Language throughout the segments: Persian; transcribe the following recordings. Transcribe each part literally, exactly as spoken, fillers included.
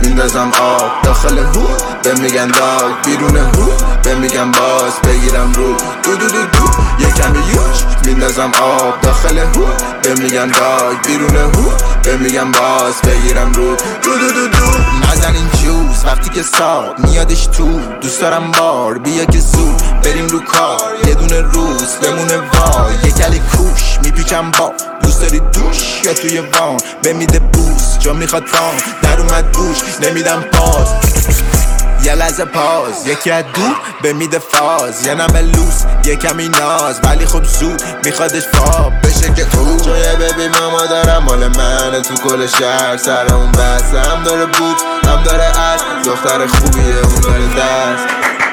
میندازم آب داخل هود به میگن داگ، بیرون هود به میگن باز بگیرم رو دو دو دو دو یه کمی یوش میندازم آب داخل هود به میگن داگ، بیرون هود به میگن باز بگیرم رو دو دو دو دو نزن این جوز وقتی که ساد میادش تو دوست دارم بار بیا که زود بریم رو کار یه دونه روز بمونه وای یه گلی کوش میپیچم با دوست داری دوش یا توی وان بمیده بوس جا میخواد فان در اومد بوش نمیدم پاس یه لحظه پاس یکی از دور به میده فاز یه نمه لوس یه کمی ناز ولی خب زود میخوادش فاب بشه که او چون یه ببی ماما دارم مال منه تو کل شهر سر اون بسته هم داره بود هم داره عرض دختر خوبیه اون داره دست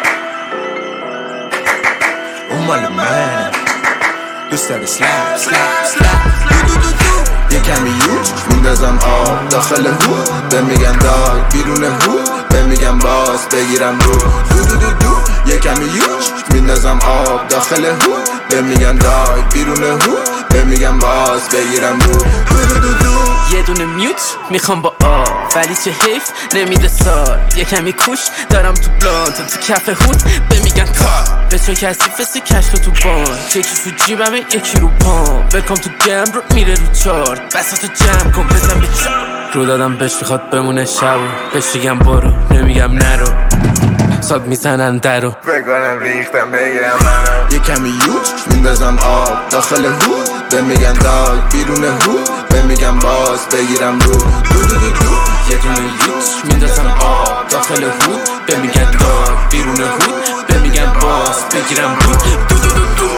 اون مال منه دوست داره سلپ سلپ سلپ دو دو دو دو یه کمی یوش میندازم آب داخل هود به میگن داگ، بیرون هود به میگن باز بگیرم رو دو دو دو دو یه کمی یوش میندازم آب داخل هود به میگن داگ، بیرون هود به میگن باز بگیرم رو دو دو دو دو یه دونه میوت میخوام با آب ولی چه حیف نمیده سال یه کمی کوش دارم تو بلانت تو کف هود به میگن کار به چه کسی فسی کشت تو بان یکی تو جیبمه یکی رو پام بکن تو گم رو میره رو چارت بساتو جمع کن بزن به چار رو دادم بهش میخواد بمونه شب بهش میگم برو نمیگم نرو ساد میزنن درو بکنم ریختم بگیرم منم یه کمی یوش میندازم آب داخل هود به میگن داگ، بیرون هود به میگن باز بگیرم رو دو دو دو دو یه دونه یوش میندازم آب داخل هود به میگن داگ، بیرون هود به میگن باز بگیرم رو دو دو دو دو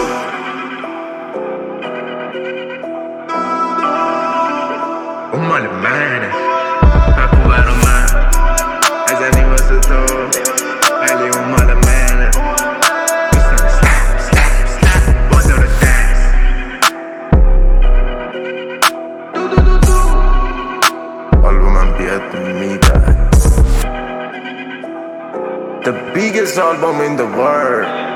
اون مال منه بکن برا من ازنی واسه تو ولی اون مال منه دوستان سلپ سلپ سلپ با داره دست دو دو دو دو آلبومم بیاد میبرد The biggest album in the world